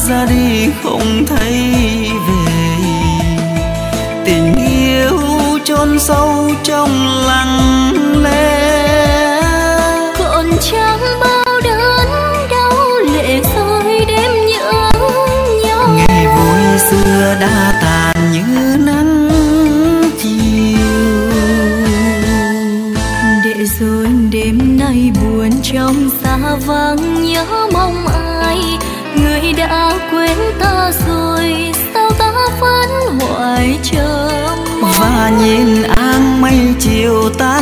ra đi không thấy về. Tình yêu chôn sâu trong lặng lẽ, còn chẳng bao đớn đau lệ rơi đêm nhớ nhau. ngày vui xưa đã tàn như nắng chiều. Để rồi đêm nay buồn trong xa vắng nhớ mong ai, người đã quên ta rồi sao ta vẫn hoài chờ mong. Và nhìn áng mây chiều ta